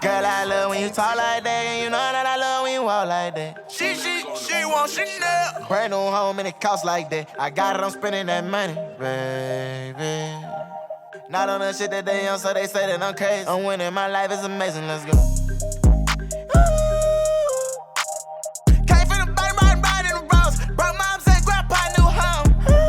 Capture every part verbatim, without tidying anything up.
Girl, I love when you talk like that, and you know that I love when you walk like that. She, she, she want Chanel. Brand new home and it costs like that. I got it, I'm spending that money, baby. Not on the shit that they on, so they say that I'm crazy. I'm winning, my life is amazing, let's go. Came from the bottom, riding, riding the roads. Broke moms and grandpa new home.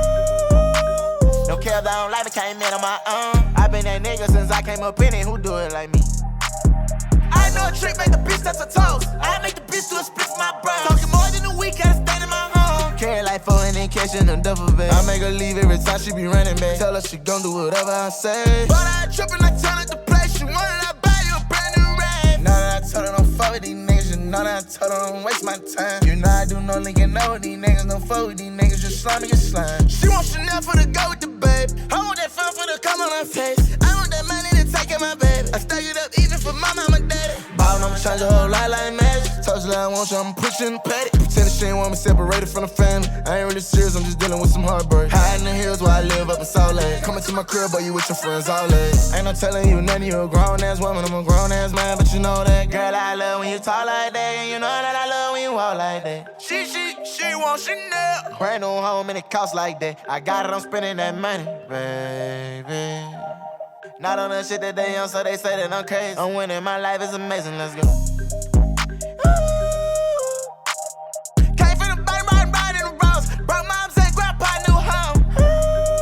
No care, I don't like me, came in on my own. I been that nigga since I came up in it, who do it like me? I know a trick, make the bitch that's a toast. I make the bitch do a split for my bro. Talking more than a week, gotta stay in my home. Carry like four and then catching them duffel bags. I make her leave every time she be running back. Tell her she gon' do whatever I say. But I ain't trippin', I tell her to play. She wanted, I buy you a brand new rag. Now that I told her don't fuck with these niggas, you know that I told her don't waste my time. You know I do no linking up with these niggas, don't fuck with these niggas, just slime me, get slime. She want Chanel for the go with the babe. I want that fun for the come on her face. I want that money to take care of my baby. I stack it up even for my mama, daddy. Ballin', I'ma change your whole life like magic. Told you that I want you, I'm pushing the patty. Pretend she ain't want me separated from the family. I ain't really serious, I'm just dealing with some heartbreak. High in the hills where I live up in Salt Lake. Coming to my crib, but you with your friends all day. Ain't no telling you nothing, you a grown ass woman, I'm a grown ass man, but you know that. Girl, I love when you talk like that, and you know that I love when you walk like that. She, she, she want Chanel. Brand new home and it costs like that. I got it, I'm spending that money, baby. Not on the shit that they on, so they say that I'm crazy. I'm winning, my life is amazing, let's go. Came from the bottom, riding, riding the roads. Broke moms and grandpa new home.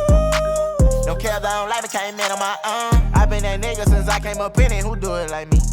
No care, I don't like me, came in on my own. I been that nigga since I came up in it, who do it like me?